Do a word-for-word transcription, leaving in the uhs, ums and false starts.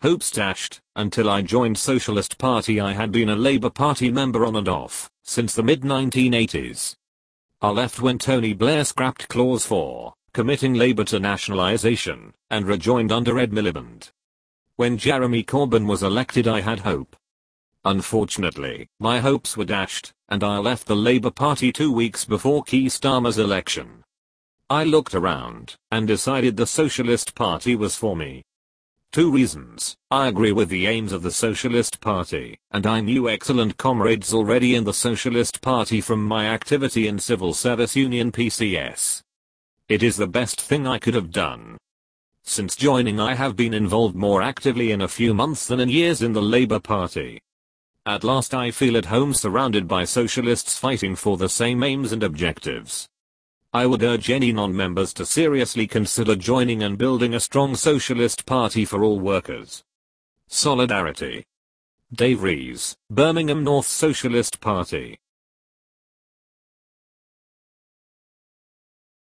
hopes dashed. Until I joined Socialist Party I had been a Labour Party member on and off since the mid nineteen eighties. I left when Tony Blair scrapped Clause four, committing Labour to nationalisation, and rejoined under Ed Miliband. When Jeremy Corbyn was elected I had hope. Unfortunately, my hopes were dashed, and I left the Labour Party two weeks before Keir Starmer's election. I looked around, and decided the Socialist Party was for me. Two reasons: I agree with the aims of the Socialist Party, and I knew excellent comrades already in the Socialist Party from my activity in Civil Service Union P C S. It is the best thing I could have done. Since joining I have been involved more actively in a few months than in years in the Labour Party. At last I feel at home surrounded by socialists fighting for the same aims and objectives. I would urge any non-members to seriously consider joining and building a strong socialist party for all workers. Solidarity. Dave Rees, Birmingham North Socialist Party.